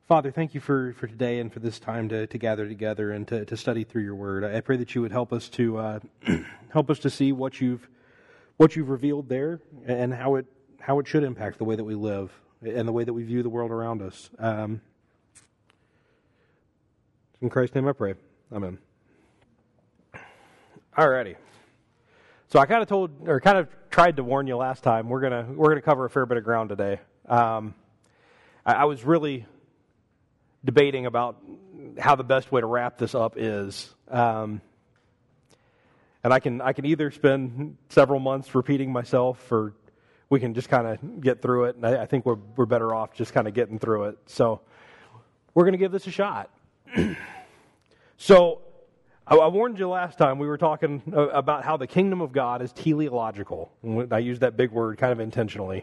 Father, thank you for today and for this time to gather together and to study through your word. I pray that you would help us to help us to see what you've revealed there and how it should impact the way that we live and the way that we view the world around us. In Christ's name I pray. Amen. Alrighty. So I kind of tried to warn you last time. We're gonna cover a fair bit of ground today. I was really debating about how the best way to wrap this up is, and I can either spend several months repeating myself, or we can just kind of get through it. And I think we're better off just kind of getting through it. So we're going to give this a shot. So I warned you last time. We were talking about how the kingdom of God is teleological. I used that big word kind of intentionally.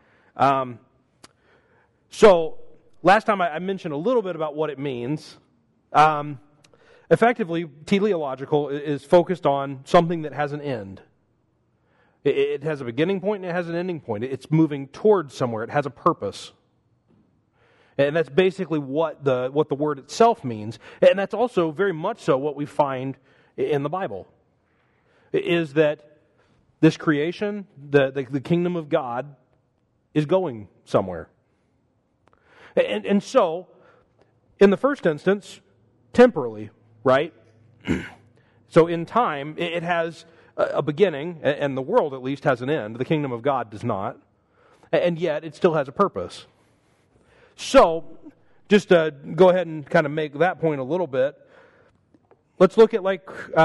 So last time I mentioned a little bit about what it means. Effectively, teleological is focused on something that has an end. It has a beginning point and it has an ending point. It's moving towards somewhere. It has a purpose. And that's basically what the word itself means. And that's also very much so what we find in the Bible. Is that this creation, the kingdom of God, is going somewhere. And so, in the first instance, temporally, right? So in time, it has a beginning, and the world at least has an end. The kingdom of God does not. And yet, it still has a purpose. So, just to go ahead and kind of make that point a little bit, let's look at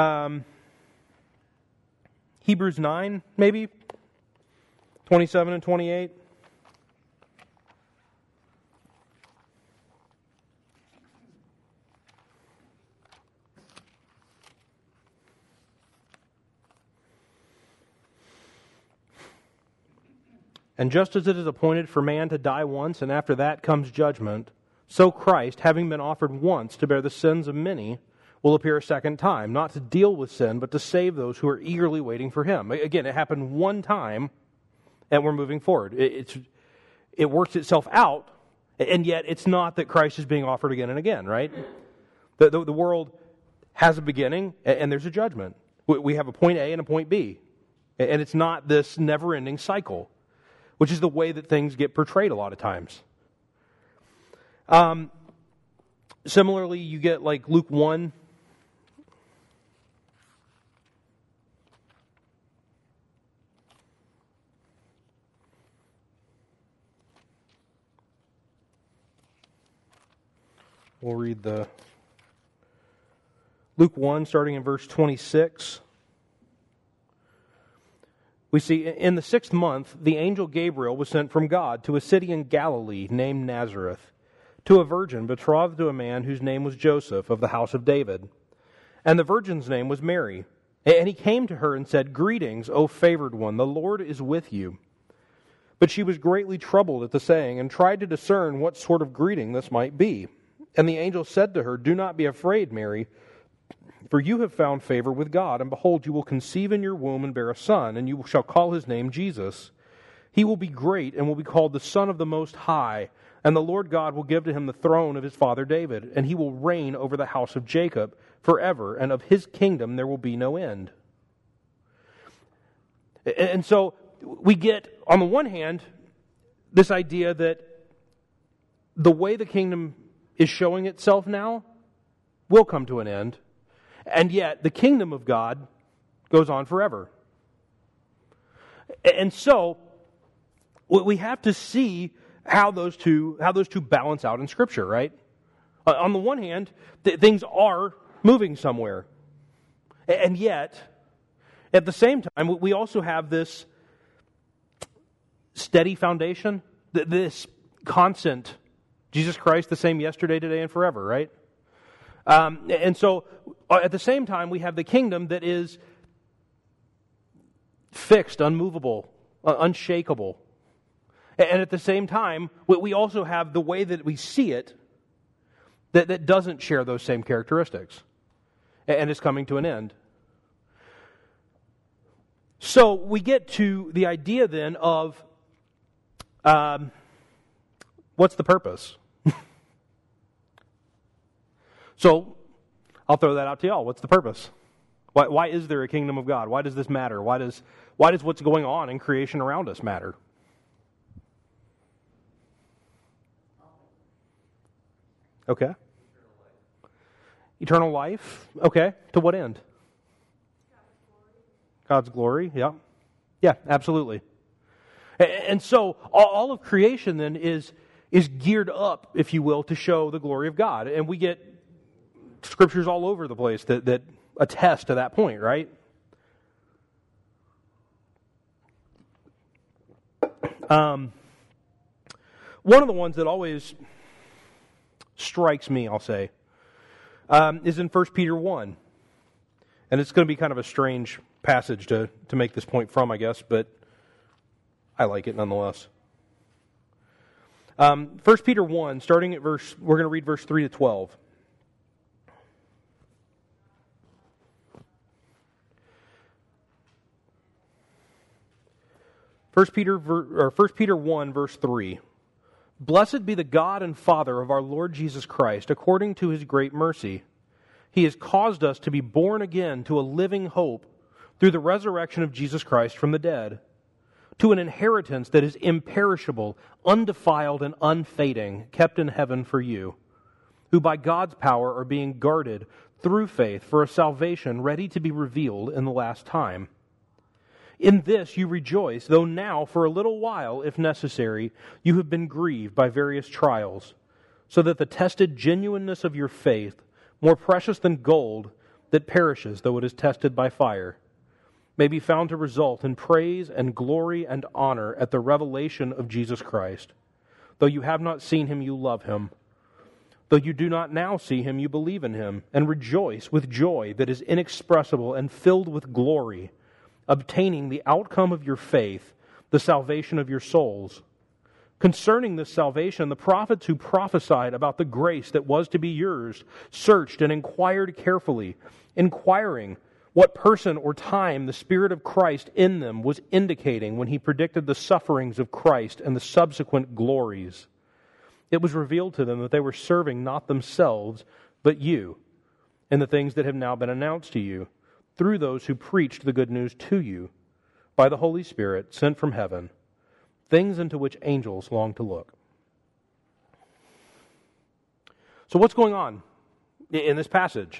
Hebrews 9, maybe, 27 and 28. And just as it is appointed for man to die once, and after that comes judgment, so Christ, having been offered once to bear the sins of many, will appear a second time, not to deal with sin, but to save those who are eagerly waiting for him. Again, it happened one time, and we're moving forward. It works itself out, and yet it's not that Christ is being offered again and again, right? The world has a beginning, and there's a judgment. We have a point A and a point B, and it's not this never-ending cycle, which is the way that things get portrayed a lot of times. Similarly, you get like Luke 1. We'll read the Luke 1, starting in verse 26. We see, in the 6th month, the angel Gabriel was sent from God to a city in Galilee named Nazareth, to a virgin betrothed to a man whose name was Joseph, of the house of David. And the virgin's name was Mary. And he came to her and said, "Greetings, O favored one, the Lord is with you." But she was greatly troubled at the saying, and tried to discern what sort of greeting this might be. And the angel said to her, "Do not be afraid, Mary, for you have found favor with God, and behold, you will conceive in your womb and bear a son, and you shall call his name Jesus. He will be great and will be called the Son of the Most High, and the Lord God will give to him the throne of his father David, and he will reign over the house of Jacob forever, and of his kingdom there will be no end." And so we get, on the one hand, this idea that the way the kingdom is showing itself now will come to an end. And yet, the kingdom of God goes on forever. And so, we have to see how those two balance out in Scripture, right? On the one hand, things are moving somewhere. And yet, at the same time, we also have this steady foundation, this constant, Jesus Christ the same yesterday, today, and forever, right? And so, at the same time, we have the kingdom that is fixed, unmovable, unshakable. And at the same time, we also have the way that we see it that doesn't share those same characteristics and is coming to an end. So we get to the idea then of what's the purpose? So, I'll throw that out to y'all. What's the purpose? Why is there a kingdom of God? Why does this matter? Why does what's going on in creation around us matter? Okay. Eternal life. Okay. To what end? God's glory. Yeah. Yeah, absolutely. And so all of creation then is geared up, if you will, to show the glory of God. And we get scriptures all over the place that attest to that point, right? One of the ones that always strikes me, I'll say, is in 1 Peter 1. And it's going to be kind of a strange passage to make this point from, I guess, but I like it nonetheless. 1 Peter 1, starting at we're going to read verse 3 to 12. First Peter 1, verse 3. Blessed be the God and Father of our Lord Jesus Christ, according to His great mercy. He has caused us to be born again to a living hope through the resurrection of Jesus Christ from the dead, to an inheritance that is imperishable, undefiled, and unfading, kept in heaven for you, who by God's power are being guarded through faith for a salvation ready to be revealed in the last time. In this you rejoice, though now for a little while, if necessary, you have been grieved by various trials, so that the tested genuineness of your faith, more precious than gold that perishes though it is tested by fire, may be found to result in praise and glory and honor at the revelation of Jesus Christ. Though you have not seen Him, you love Him. Though you do not now see Him, you believe in Him, and rejoice with joy that is inexpressible and filled with glory, obtaining the outcome of your faith, the salvation of your souls. Concerning this salvation, the prophets who prophesied about the grace that was to be yours searched and inquired carefully, inquiring what person or time the Spirit of Christ in them was indicating when He predicted the sufferings of Christ and the subsequent glories. It was revealed to them that they were serving not themselves, but you, in the things that have now been announced to you, through those who preached the good news to you, by the Holy Spirit sent from heaven, things into which angels long to look. So what's going on in this passage?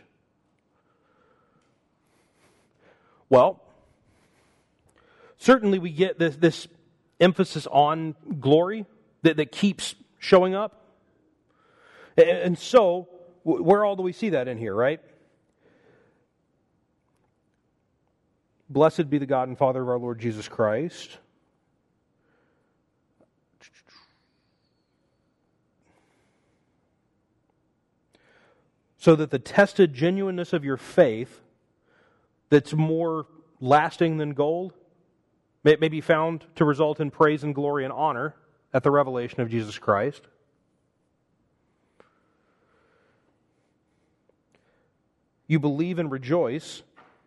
Well, certainly we get this emphasis on glory that keeps showing up. And so, where all do we see that in here, right? Blessed be the God and Father of our Lord Jesus Christ. So that the tested genuineness of your faith, that's more lasting than gold, may be found to result in praise and glory and honor at the revelation of Jesus Christ. You believe and rejoice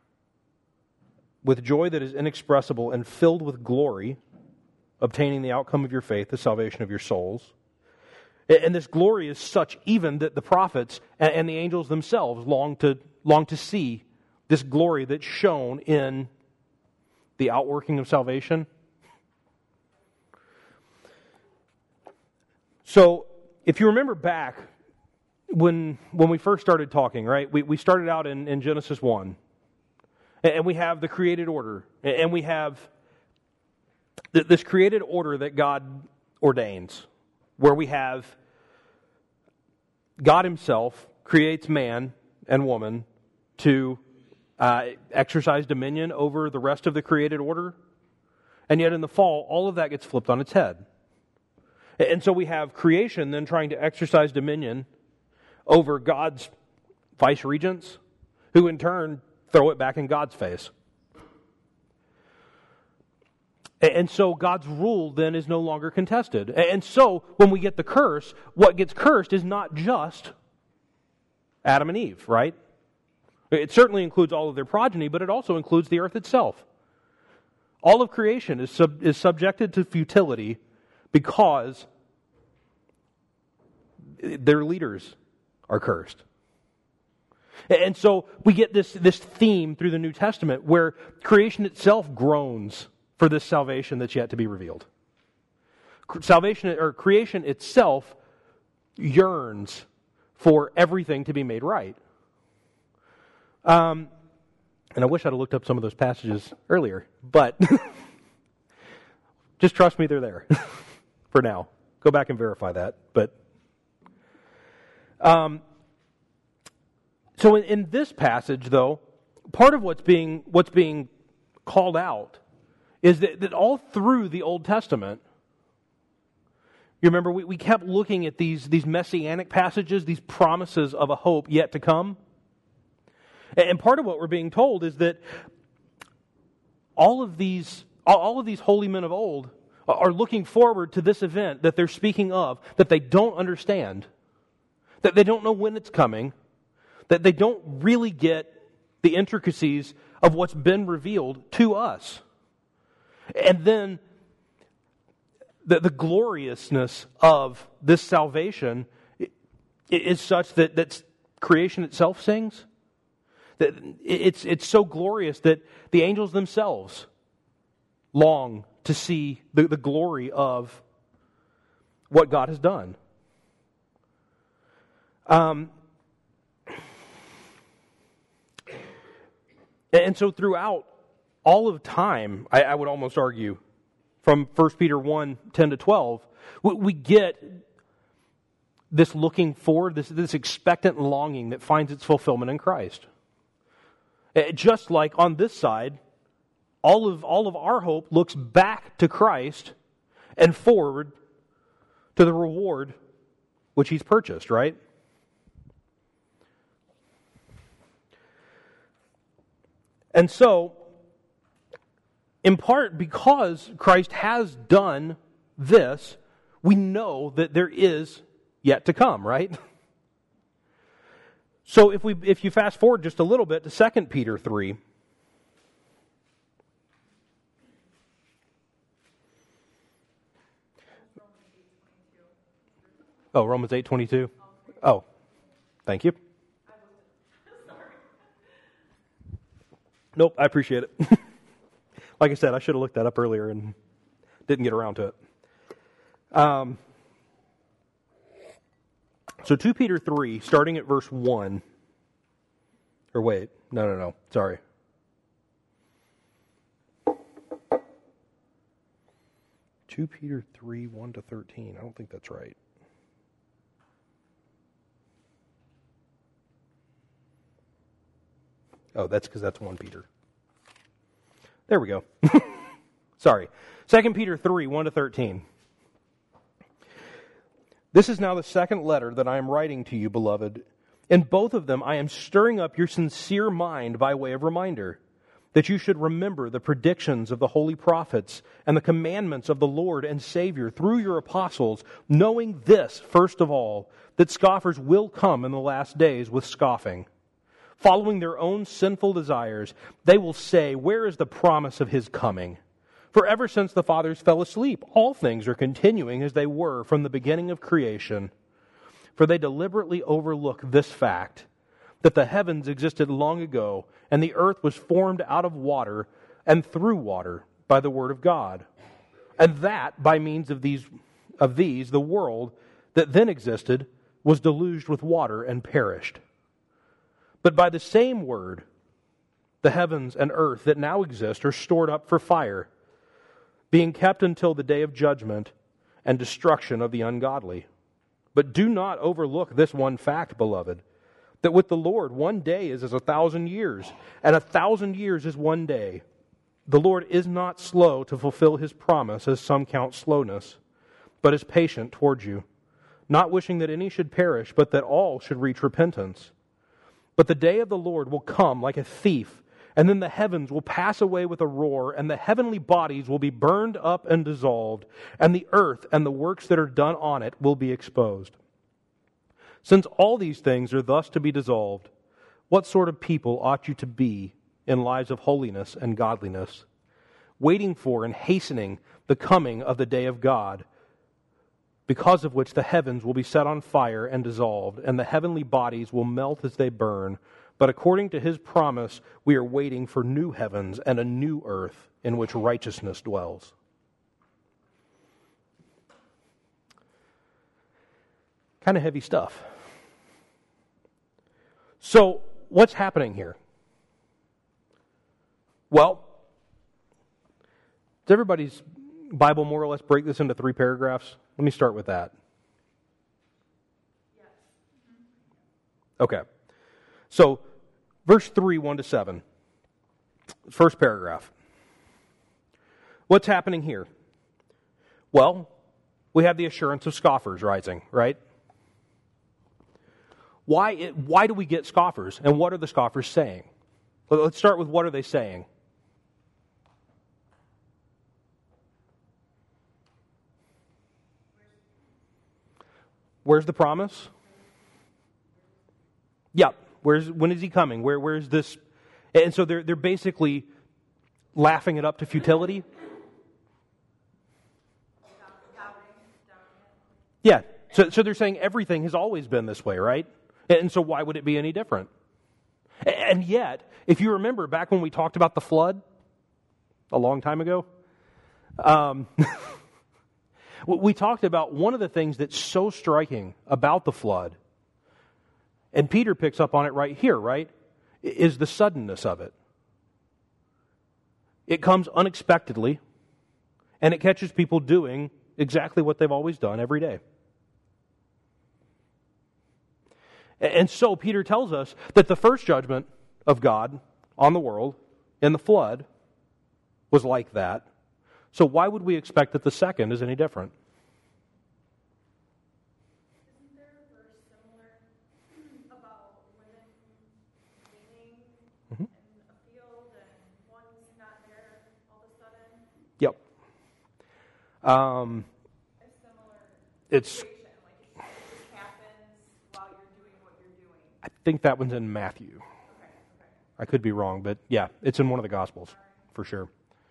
with joy that is inexpressible and filled with glory, obtaining the outcome of your faith, the salvation of your souls. And this glory is such even that the prophets and the angels themselves long to see this glory that's shown in the outworking of salvation. So, if you remember back when we first started talking, right? We started out in Genesis 1. And we have the created order. And we have this created order that God ordains, where we have God Himself creates man and woman to exercise dominion over the rest of the created order. And yet in the fall, all of that gets flipped on its head. And so we have creation then trying to exercise dominion over God's vice-regents, who in turn throw it back in God's face. And so God's rule then is no longer contested. And so when we get the curse, what gets cursed is not just Adam and Eve, right? It certainly includes all of their progeny, but it also includes the earth itself. All of creation is subjected to futility because their leaders are cursed. And so we get this theme through the New Testament where creation itself groans for this salvation that's yet to be revealed. Salvation or creation itself yearns for everything to be made right. And I wish I'd have looked up some of those passages earlier, but just trust me, they're there for now. Go back and verify that. But so in this passage, though, part of what's being called out is that all through the Old Testament, you remember we kept looking at these messianic passages, these promises of a hope yet to come. And part of what we're being told is that all of these holy men of old are looking forward to this event that they're speaking of, that they don't understand, that they don't know when it's coming, that they don't really get the intricacies of what's been revealed to us. And then the gloriousness of this salvation is such that creation itself sings. That it's so glorious that the angels themselves long to see the glory of what God has done. And so throughout all of time, I would almost argue, from 1 Peter 1, 10 to 12, we get this looking forward, this expectant longing that finds its fulfillment in Christ. Just like on this side, all of our hope looks back to Christ and forward to the reward which He's purchased, right? And so, in part because Christ has done this, we know that there is yet to come, right? So if you fast forward just a little bit to 2 Peter 3, oh, Romans 8:22. Oh, thank you. Nope, I appreciate it. Like I said, I should have looked that up earlier and didn't get around to it. So 2 Peter 3, starting at verse 1. Or wait, no, sorry. Two Peter 3, 1 to 13. I don't think that's right. Oh, that's because that's 1 Peter. There we go. Sorry. 2 Peter 3, 1 to 13. This is now the second letter that I am writing to you, beloved. In both of them I am stirring up your sincere mind by way of reminder, that you should remember the predictions of the holy prophets and the commandments of the Lord and Savior through your apostles, knowing this, first of all, that scoffers will come in the last days with scoffing. Following their own sinful desires, they will say, where is the promise of His coming? For ever since the fathers fell asleep, all things are continuing as they were from the beginning of creation. For they deliberately overlook this fact, that the heavens existed long ago, and the earth was formed out of water and through water by the word of God. And that, by means of these, the world that then existed was deluged with water and perished. But by the same word, the heavens and earth that now exist are stored up for fire, being kept until the day of judgment and destruction of the ungodly. But do not overlook this one fact, beloved, that with the Lord 1 day is as 1,000 years, and 1,000 years is 1 day. The Lord is not slow to fulfill His promise, as some count slowness, but is patient towards you, not wishing that any should perish, but that all should reach repentance. But the day of the Lord will come like a thief, and then the heavens will pass away with a roar, and the heavenly bodies will be burned up and dissolved, and the earth and the works that are done on it will be exposed. Since all these things are thus to be dissolved, what sort of people ought you to be in lives of holiness and godliness, waiting for and hastening the coming of the day of God, because of which the heavens will be set on fire and dissolved, and the heavenly bodies will melt as they burn. But according to his promise, we are waiting for new heavens and a new earth in which righteousness dwells. Kind of heavy stuff. So, what's happening here? Well, does everybody's Bible more or less break this into 3 paragraphs? Let me start with that. Yes. Okay. So, verse 3, 1-7. First paragraph. What's happening here? Well, we have the assurance of scoffers rising, right? Why do we get scoffers? And what are the scoffers saying? Let's start with what are they saying? Where's the promise? Yep. When is he coming? Where's this? And so they're basically laughing it up to futility. Yeah. So they're saying everything has always been this way, right? And so why would it be any different? And yet, if you remember back when we talked about the flood a long time ago, we talked about one of the things that's so striking about the flood, and Peter picks up on it right here, right, is the suddenness of it. It comes unexpectedly, and it catches people doing exactly what they've always done every day. And so Peter tells us that the first judgment of God on the world in the flood was like that. So why would we expect that the second is any different? Isn't there a verse similar about women cleaning in a field and one's not there all of a sudden? Yep. A similar It's. situation, like it just happens while you're doing what you're doing. I think that one's in Matthew. Okay. I could be wrong, but yeah, it's in one of the Gospels for sure.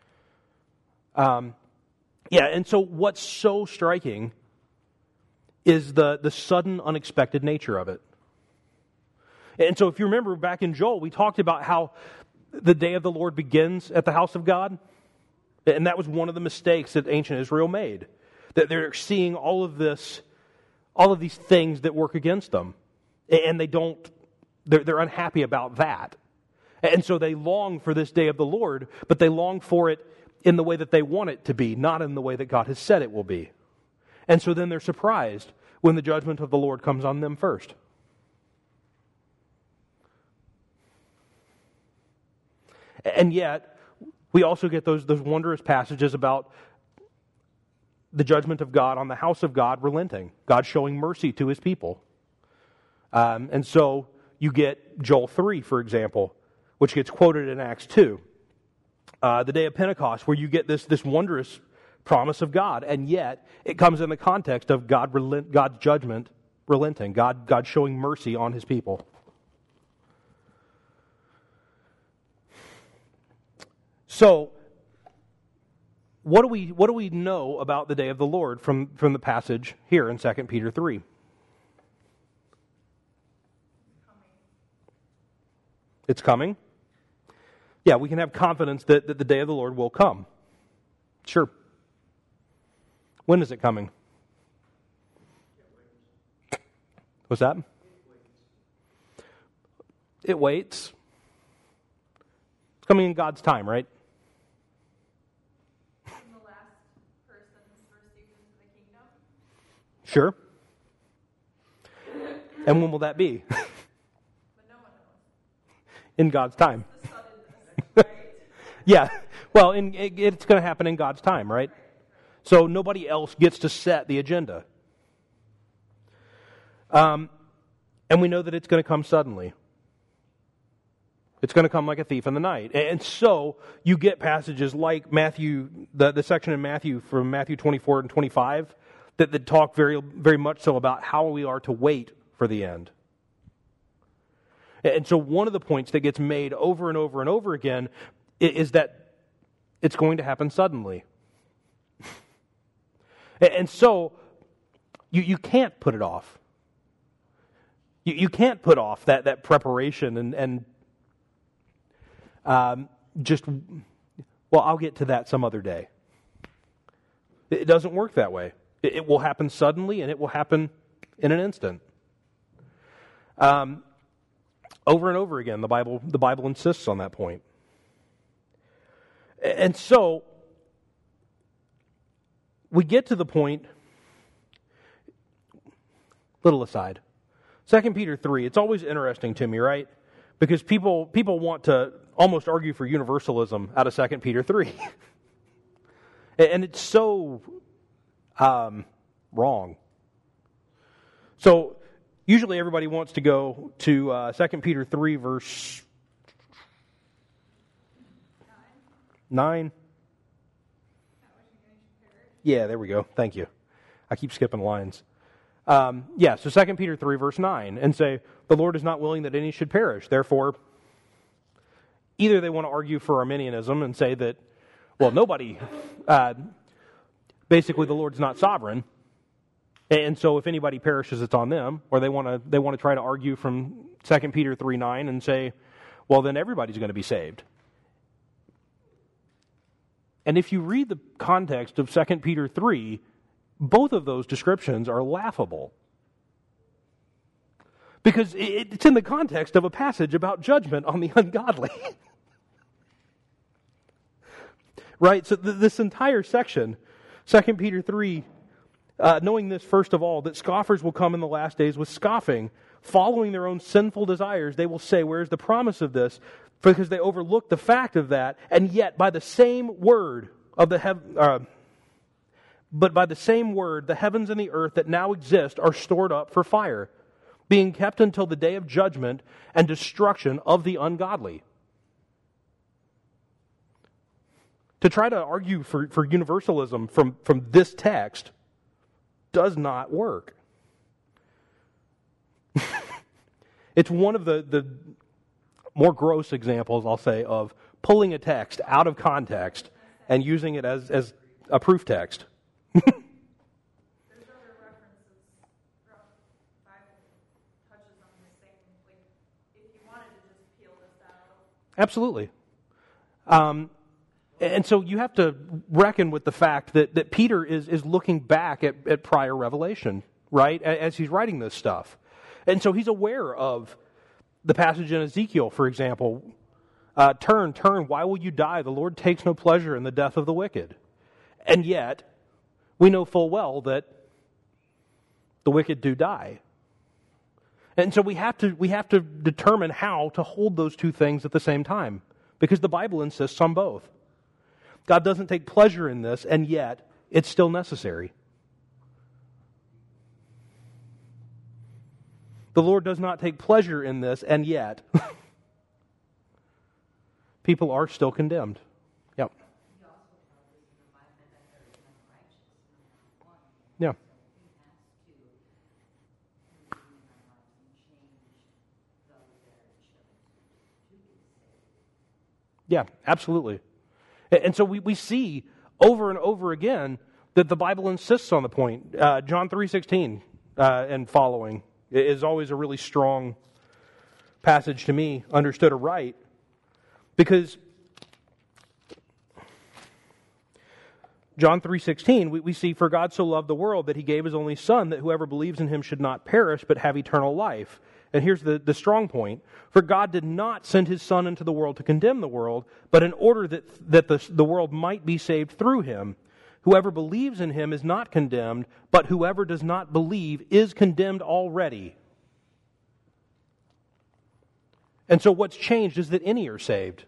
Yeah, and so what's so striking is the sudden, unexpected nature of it. And so if you remember back in Joel, we talked about how the day of the Lord begins at the house of God. And that was one of the mistakes that ancient Israel made. That they're seeing all of these things that work against them. And they're unhappy about that. And so they long for this day of the Lord, but they long for it in the way that they want it to be, not in the way that God has said it will be. And so then they're surprised when the judgment of the Lord comes on them first. And yet, we also get those wondrous passages about the judgment of God on the house of God relenting, God showing mercy to his people. And so you get Joel 3, for example, which gets quoted in Acts 2. The day of Pentecost, where you get this wondrous promise of God, and yet it comes in the context of God's judgment relenting, God showing mercy on his people. So, what do we know about the day of the Lord from the passage here in 2 Peter 3? It's coming. Yeah, we can have confidence that the day of the Lord will come. Sure. When is it coming? What's that? It waits. It's coming in God's time, right? When the last person's received into the kingdom? Sure. And when will that be? But no one knows. In God's time. The suddenness, right? Yeah. Well, it's going to happen in God's time, right? So nobody else gets to set the agenda. And we know that it's going to come suddenly. It's going to come like a thief in the night. And so you get passages like Matthew, the section in Matthew from Matthew 24 and 25 that talk very, very much so about how we are to wait for the end. And so one of the points that gets made over and over and over again is that it's going to happen suddenly. And so you can't put it off. You can't put off that preparation and just, well, I'll get to that some other day. It doesn't work that way. It will happen suddenly, and it will happen in an instant. Over and over again, the Bible insists on that point. And so, we get to the point, little aside, 2 Peter 3, it's always interesting to me, right? Because people want to almost argue for universalism out of 2 Peter 3. And it's so wrong. So, usually everybody wants to go to 2 Peter 3, verse 9. Yeah, there we go. Thank you. I keep skipping lines. So 2 Peter 3, verse 9, and say, the Lord is not willing that any should perish. Therefore, either they want to argue for Arminianism and say that, well, nobody, basically the Lord's not sovereign, and so if anybody perishes, it's on them, or they want to try to argue from 2 Peter 3, 9 and say, well, then everybody's going to be saved. And if you read the context of 2 Peter 3, both of those descriptions are laughable. Because it's in the context of a passage about judgment on the ungodly. Right? So this entire section, 2 Peter 3, knowing this first of all, that scoffers will come in the last days with scoffing, following their own sinful desires. They will say, where is the promise of this? Because they overlook the fact of that, and yet by the same word of the the heavens and the earth that now exist are stored up for fire, being kept until the day of judgment and destruction of the ungodly. To try to argue for universalism from this text does not work. It's one of the more gross examples, I'll say, of pulling a text out of context and using it as a proof text. There's other references throughout the Bible touches on the same, like, if you wanted to just peel this out. Absolutely. And so you have to reckon with the fact that Peter is looking back at prior revelation, right, as he's writing this stuff. And so he's aware of the passage in Ezekiel, for example, turn, why will you die? The Lord takes no pleasure in the death of the wicked. And yet, we know full well that the wicked do die. And so we have to determine how to hold those two things at the same time, because the Bible insists on both. God doesn't take pleasure in this, and yet it's still necessary. The Lord does not take pleasure in this, and yet people are still condemned. Yep. Yeah. Yeah, absolutely. And so we see over and over again that the Bible insists on the point. John 3:16 and following is always a really strong passage to me, understood aright, because John 3:16, we see, for God so loved the world that he gave his only Son, that whoever believes in him should not perish, but have eternal life. And here's the strong point. For God did not send his Son into the world to condemn the world, but in order that the world might be saved through him. Whoever believes in him is not condemned, but whoever does not believe is condemned already. And so what's changed is that any are saved.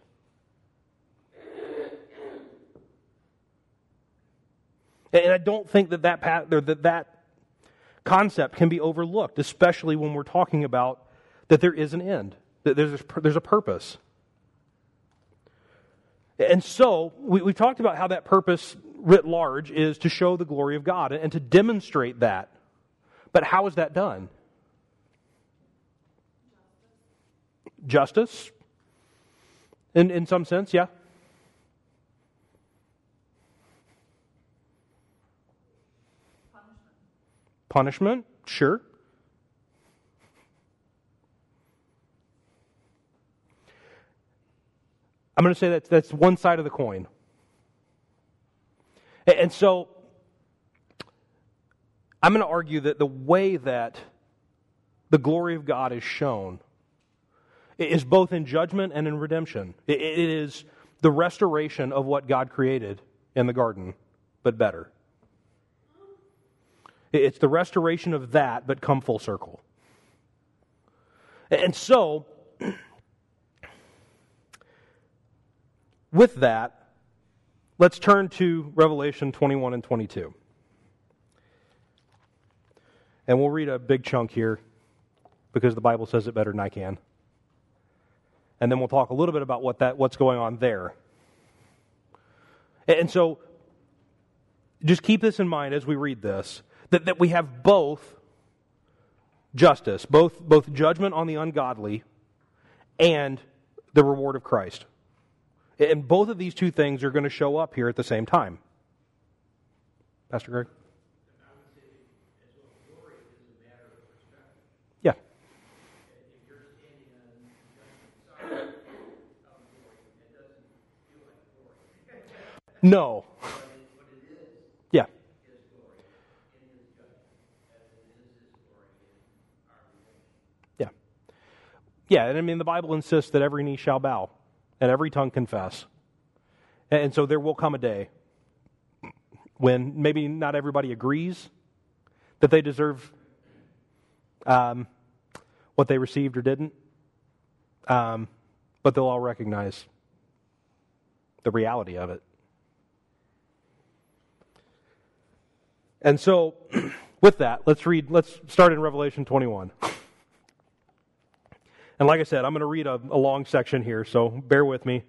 And I don't think that concept can be overlooked, especially when we're talking about that there is an end, that there's a purpose. And so we've talked about how that purpose writ large is to show the glory of God and to demonstrate that. But how is that done? Justice? In some sense, yeah. Punishment? Sure. I'm going to say that's one side of the coin. And so, I'm going to argue that the way that the glory of God is shown is both in judgment and in redemption. It is the restoration of what God created in the garden, but better. It's the restoration of that, but come full circle. And so, with that, let's turn to Revelation 21 and 22. And we'll read a big chunk here because the Bible says it better than I can. And then we'll talk a little bit about what's going on there. And so, just keep this in mind as we read this, that we have both justice, both judgment on the ungodly and the reward of Christ. And both of these two things are going to show up here at the same time. Pastor Greg? I would say, as well, glory is a matter of perspective. Yeah. If you're standing on the judgment side of glory, it doesn't feel like glory. No. What it is Yeah. glory in His judgment, as it is His glory in our redemption. Yeah. Yeah, and I mean, the Bible insists that every knee shall bow and every tongue confess. And so there will come a day when maybe not everybody agrees that they deserve what they received or didn't, but they'll all recognize the reality of it. And so, with that, let's start in Revelation 21. And like I said, I'm going to read a long section here, so bear with me.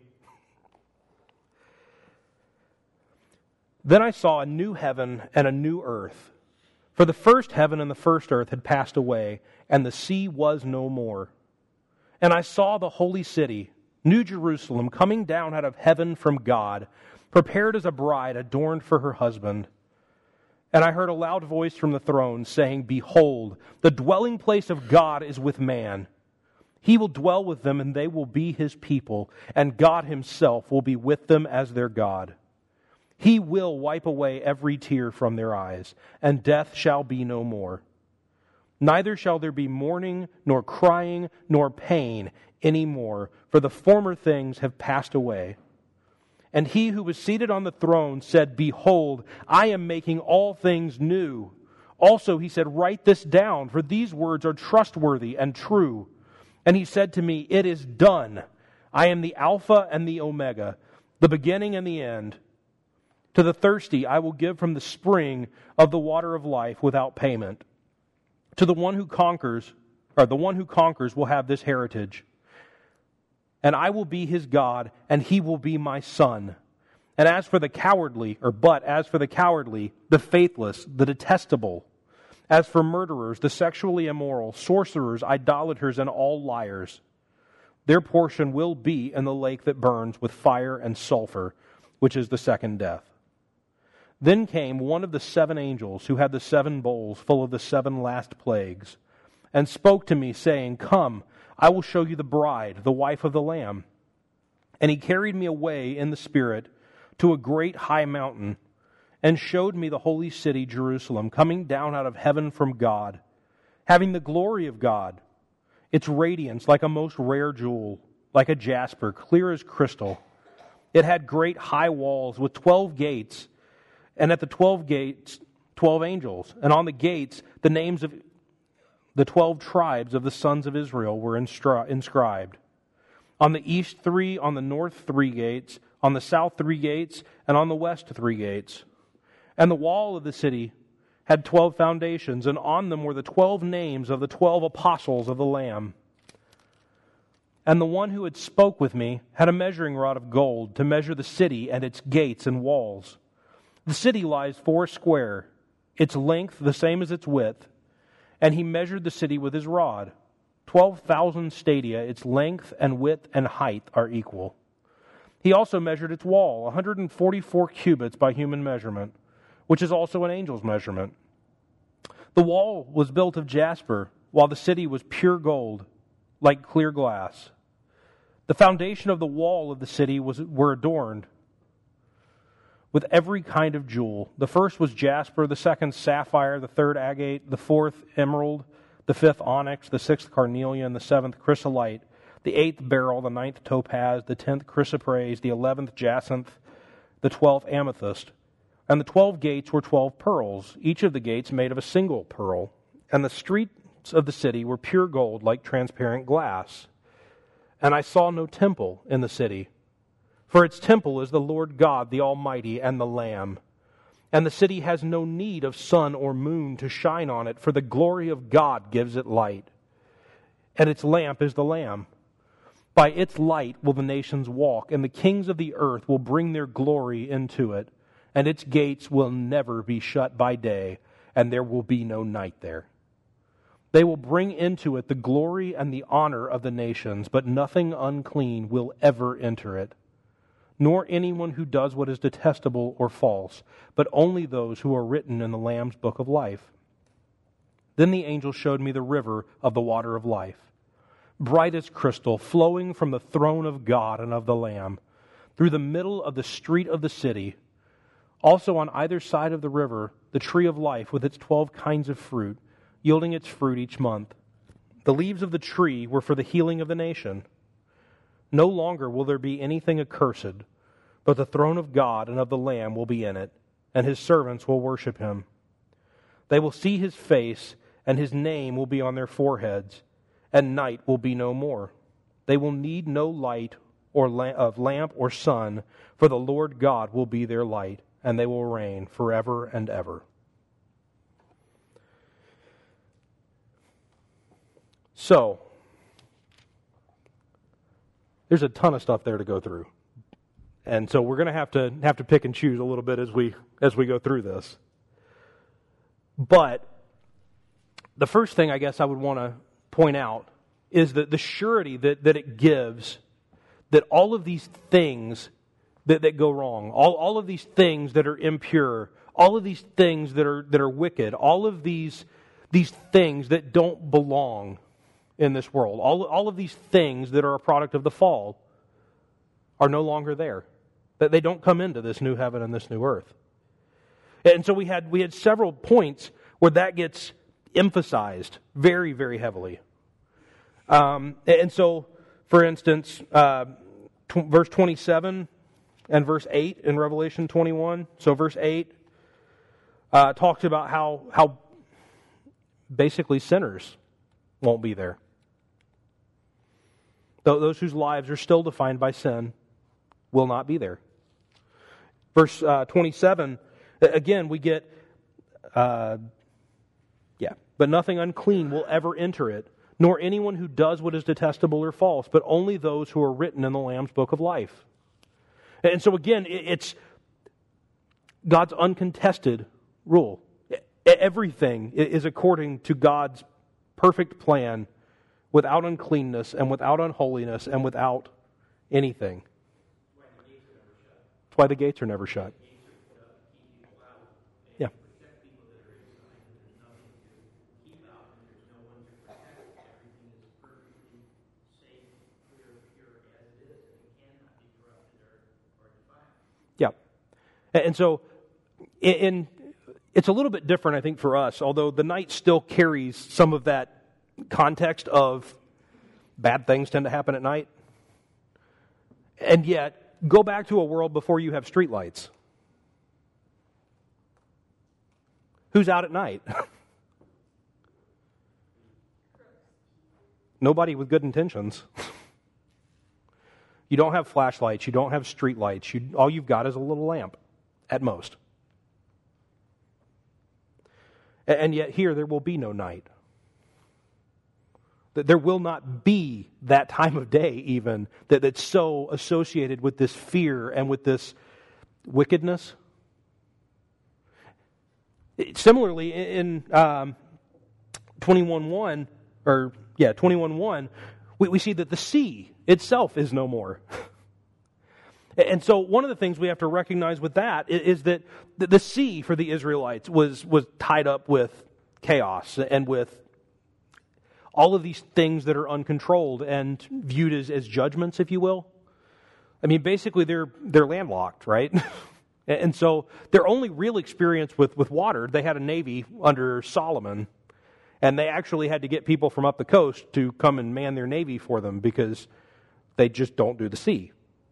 Then I saw a new heaven and a new earth. For the first heaven and the first earth had passed away, and the sea was no more. And I saw the holy city, New Jerusalem, coming down out of heaven from God, prepared as a bride adorned for her husband. And I heard a loud voice from the throne saying, Behold, the dwelling place of God is with man. He will dwell with them, and they will be His people, and God Himself will be with them as their God. He will wipe away every tear from their eyes, and death shall be no more. Neither shall there be mourning, nor crying, nor pain any more, for the former things have passed away. And He who was seated on the throne said, Behold, I am making all things new. Also He said, Write this down, for these words are trustworthy and true. And He said to me, It is done. I am the Alpha and the Omega, the beginning and the end. To the thirsty I will give from the spring of the water of life without payment. To the one who conquers will have this heritage. And I will be his God, and he will be my son. And as for the cowardly, the faithless, the detestable, as for murderers, the sexually immoral, sorcerers, idolaters, and all liars, their portion will be in the lake that burns with fire and sulfur, which is the second death. Then came one of the 7 angels who had the 7 bowls full of the 7 last plagues, and spoke to me, saying, Come, I will show you the bride, the wife of the Lamb. And he carried me away in the Spirit to a great high mountain, and showed me the holy city, Jerusalem, coming down out of heaven from God, having the glory of God, its radiance like a most rare jewel, like a jasper, clear as crystal. It had great high walls with 12 gates, and at the 12 gates, 12 angels. And on the gates, the names of the 12 tribes of the sons of Israel were inscribed. On the east 3, on the north 3 gates, on the south 3 gates, and on the west 3 gates. And the wall of the city had 12 foundations, and on them were the 12 names of the 12 apostles of the Lamb. And the one who had spoke with me had a measuring rod of gold to measure the city and its gates and walls. The city lies 4 square, its length the same as its width. And he measured the city with his rod. 12,000 stadia, its length and width and height are equal. He also measured its wall, 144 cubits by human measurement, which is also an angel's measurement. The wall was built of jasper, while the city was pure gold, like clear glass. The foundation of the wall of the city were adorned with every kind of jewel. The first was jasper, the second sapphire, the third agate, the fourth emerald, the fifth onyx, the sixth carnelian, the seventh chrysolite, the eighth beryl, the ninth topaz, the 10th chrysoprase, the 11th jacinth, the 12th amethyst. And the 12 gates were 12 pearls, each of the gates made of a single pearl. And the streets of the city were pure gold, like transparent glass. And I saw no temple in the city, for its temple is the Lord God, the Almighty, and the Lamb. And the city has no need of sun or moon to shine on it, for the glory of God gives it light. And its lamp is the Lamb. By its light will the nations walk, and the kings of the earth will bring their glory into it. And its gates will never be shut by day, and there will be no night there. They will bring into it the glory and the honor of the nations, but nothing unclean will ever enter it, nor anyone who does what is detestable or false, but only those who are written in the Lamb's book of life. Then the angel showed me the river of the water of life, bright as crystal, flowing from the throne of God and of the Lamb, through the middle of the street of the city. Also on either side of the river, the tree of life with its 12 kinds of fruit, yielding its fruit each month. The leaves of the tree were for the healing of the nation. No longer will there be anything accursed, but the throne of God and of the Lamb will be in it, and his servants will worship him. They will see his face, and his name will be on their foreheads, and night will be no more. They will need no light of lamp or sun, for the Lord God will be their light, and they will reign forever and ever. So, there's a ton of stuff there to go through. And so we're going to have to pick and choose a little bit as we go through this. But the first thing I guess I would want to point out is that the surety that it gives that all of these things that go wrong, all of these things that are impure, all of these things that are wicked, all of these things that don't belong in this world, all of these things that are a product of the fall are no longer there. That they don't come into this new heaven and this new earth. And so we had several points where that gets emphasized very, very heavily. And so, for instance, verse 27 and verse 8 in Revelation 21. So verse 8 talks about how basically sinners won't be there. Those whose lives are still defined by sin will not be there. Verse 27, again, we get, but nothing unclean will ever enter it, nor anyone who does what is detestable or false, but only those who are written in the Lamb's book of life. And so again, it's God's uncontested rule. Everything is according to God's perfect plan, without uncleanness and without unholiness and without anything. That's why the gates are never shut. Yeah. Yeah. And so, it's a little bit different, I think, for us, although the night still carries some of that context of bad things tend to happen at night. And yet, go back to a world before you have streetlights. Who's out at night? Nobody with good intentions. You don't have flashlights. You don't have streetlights. All you've got is a little lamp, at most. And yet here, there will be no night. There will not be that time of day even that's so associated with this fear and with this wickedness. Similarly, in 21:1, we see that the sea itself is no more. And so one of the things we have to recognize with that is that the sea for the Israelites was tied up with chaos and with all of these things that are uncontrolled and viewed as judgments, if you will. I mean, basically they're landlocked, right? And so their only real experience with water, they had a navy under Solomon, and they actually had to get people from up the coast to come and man their navy for them because they just don't do the sea.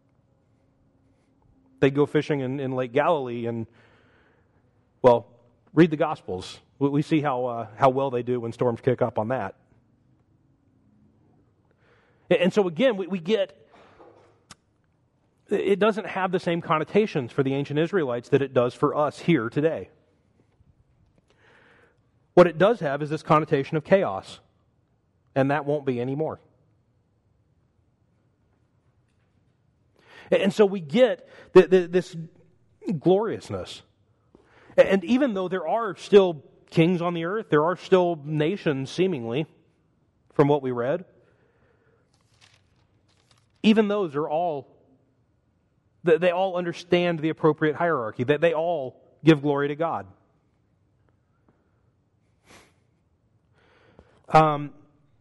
They go fishing in Lake Galilee and, well, read the Gospels. We see how well they do when storms kick up on that. And so again, we get, it doesn't have the same connotations for the ancient Israelites that it does for us here today. What it does have is this connotation of chaos, and that won't be anymore. And so we get this gloriousness. And even though there are still kings on the earth, there are still nations, seemingly, from what we read, even those are all, they all understand the appropriate hierarchy, that they all give glory to God. And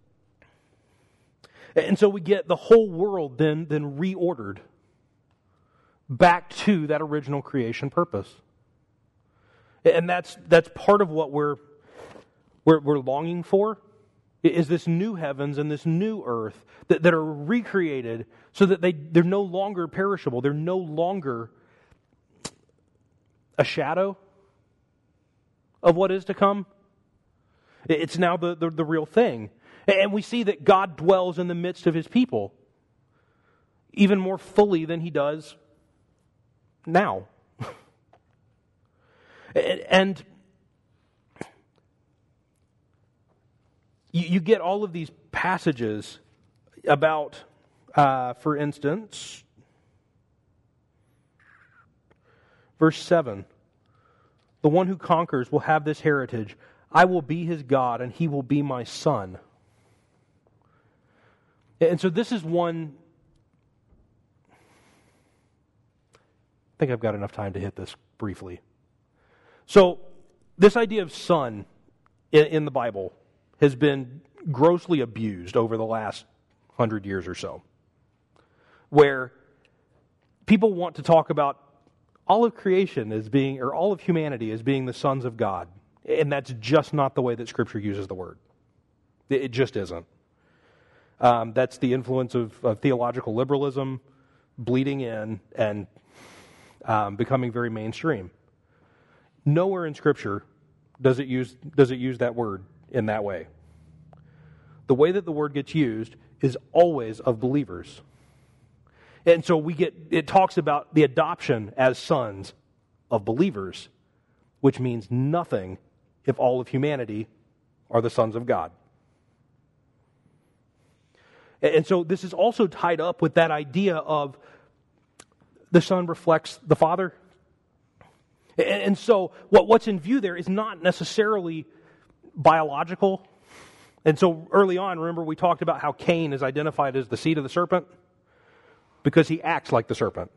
so we get the whole world then reordered back to that original creation purpose. And that's part of what we're longing for, is this new heavens and this new earth that are recreated so that they're no longer perishable. They're no longer a shadow of what is to come. It's now the real thing. And we see that God dwells in the midst of His people even more fully than He does now. And you get all of these passages about, for instance, verse 7. The one who conquers will have this heritage. I will be his God, and he will be my son. And so this is one... I think I've got enough time to hit this briefly. So, this idea of son in the Bible has been grossly abused over the last 100 years or so, where people want to talk about all of creation as being, or all of humanity as being the sons of God, and that's just not the way that Scripture uses the word. It just isn't. That's the influence of theological liberalism bleeding in and becoming very mainstream. Nowhere in Scripture does it use that word in that way. The way that the word gets used is always of believers. And so it talks about the adoption as sons of believers, which means nothing if all of humanity are the sons of God. And so this is also tied up with that idea of the Son reflects the Father. And so what's in view there is not necessarily biological. And so early on, remember we talked about how Cain is identified as the seed of the serpent because he acts like the serpent.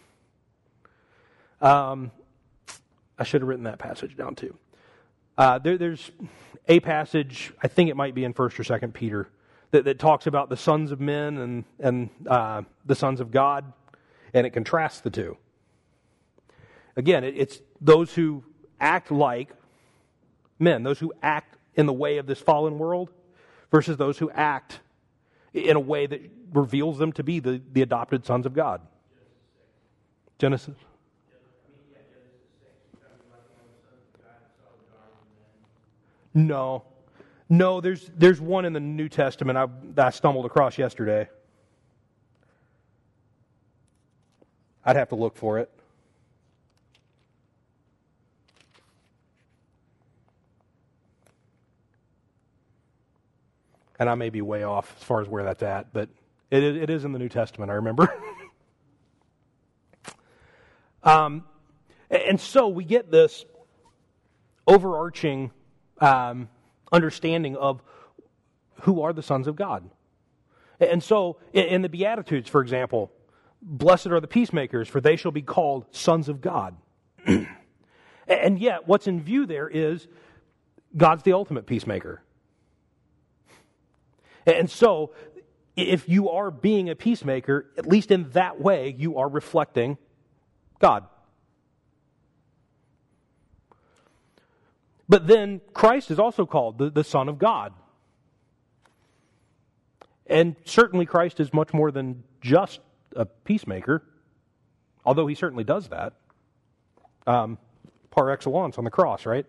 I should have written that passage down too. There's a passage, I think it might be in 1st or 2nd Peter, that talks about the sons of men and the sons of God, and it contrasts the two. Again, it's those who act like men, those who act in the way of this fallen world, versus those who act in a way that reveals them to be the adopted sons of God. Genesis. No, there's one in the New Testament I stumbled across yesterday. I'd have to look for it. And I may be way off as far as where that's at, but it is in the New Testament, I remember. And so we get this overarching understanding of who are the sons of God. And so in the Beatitudes, for example, blessed are the peacemakers, for they shall be called sons of God. And yet, what's in view there is God's the ultimate peacemaker. And so, if you are being a peacemaker, at least in that way, you are reflecting God. But then Christ is also called the Son of God. And certainly Christ is much more than just a peacemaker, although he certainly does that. Par excellence on the cross, right?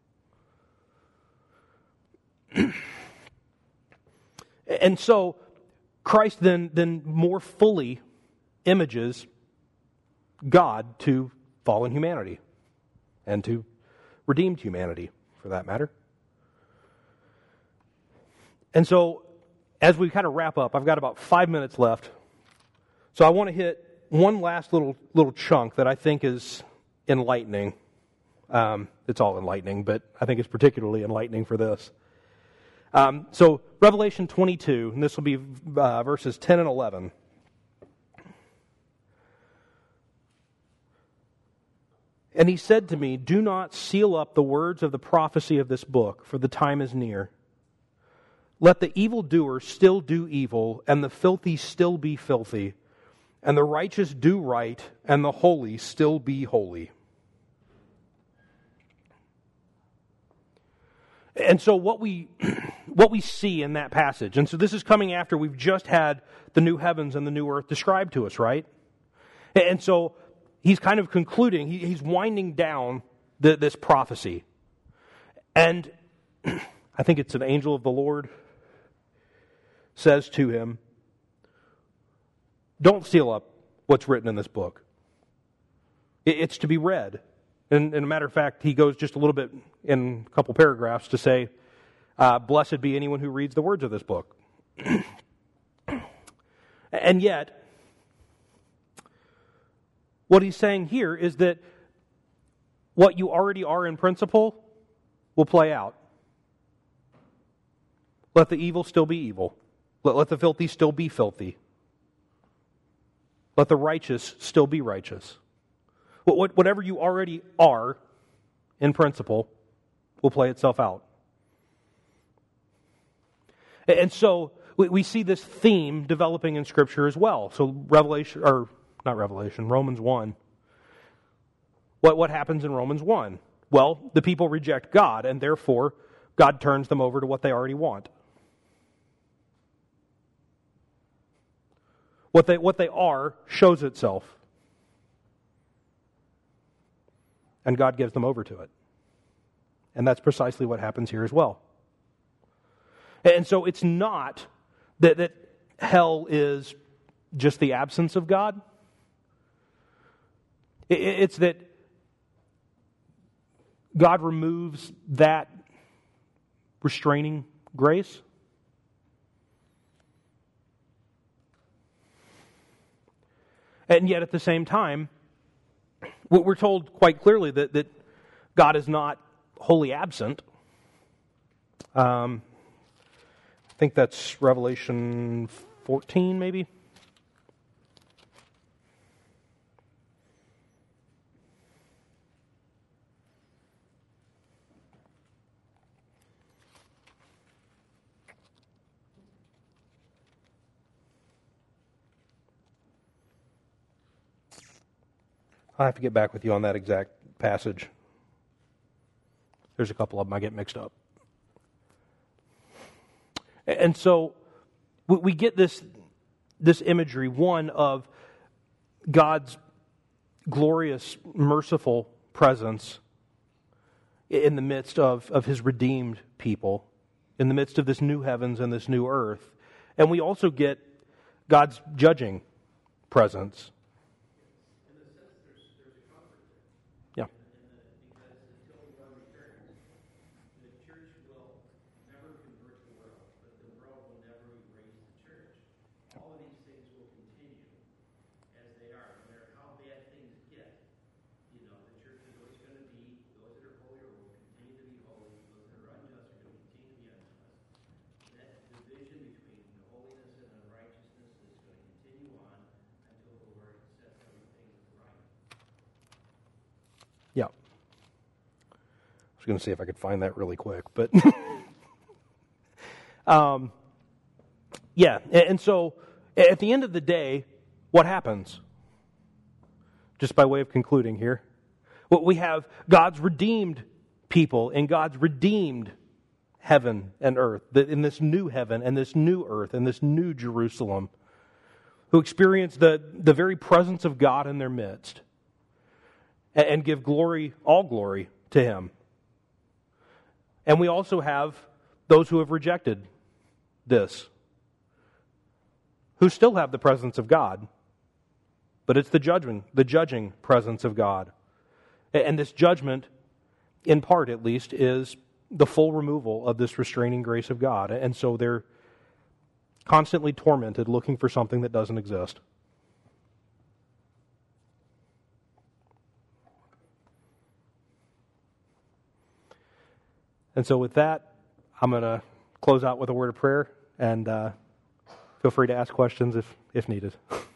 And so Christ then more fully images God to fallen humanity and to redeemed humanity, for that matter. And so, as we kind of wrap up, I've got about 5 minutes left. So I want to hit one last little chunk that I think is enlightening. It's all enlightening, but I think it's particularly enlightening for this. So Revelation 22, and this will be verses 10 and 11. And he said to me, "Do not seal up the words of the prophecy of this book, for the time is near. Let the evildoer still do evil, and the filthy still be filthy, and the righteous do right, and the holy still be holy." And so what we see in that passage, and so this is coming after we've just had the new heavens and the new earth described to us, right? And so he's kind of concluding, he's winding down this prophecy. And I think it's an angel of the Lord says to him, "Don't seal up what's written in this book. It's to be read." And a matter of fact, he goes just a little bit in a couple paragraphs to say, "Blessed be anyone who reads the words of this book." And yet, what he's saying here is that what you already are in principle will play out. Let the evil still be evil. Let the filthy still be filthy. Let the righteous still be righteous. Whatever you already are in principle will play itself out. And so we see this theme developing in Scripture as well. So Romans 1. What happens in Romans 1? Well, the people reject God, and therefore God turns them over to what they already want. What they are shows itself. And God gives them over to it. And that's precisely what happens here as well. And so it's not that hell is just the absence of God. It's that God removes that restraining grace. And yet at the same time, we're told quite clearly that God is not wholly absent. I think that's Revelation 14, maybe. I'll have to get back with you on that exact passage. There's a couple of them I get mixed up. And so we get this imagery, one of God's glorious, merciful presence in the midst of His redeemed people, in the midst of this new heavens and this new earth. And we also get God's judging presence. Yeah. I was going to see if I could find that really quick, but Yeah, and so at the end of the day, what happens? Just by way of concluding here, what we have God's redeemed people and God's redeemed heaven and earth, that in this new heaven and this new earth and this new Jerusalem, who experience the very presence of God in their midst and give glory, all glory, to Him. And we also have those who have rejected this, who still have the presence of God, but it's the judging presence of God. And this judgment, in part at least, is the full removal of this restraining grace of God. And so they're constantly tormented looking for something that doesn't exist. And so with that, I'm going to close out with a word of prayer, and feel free to ask questions if needed.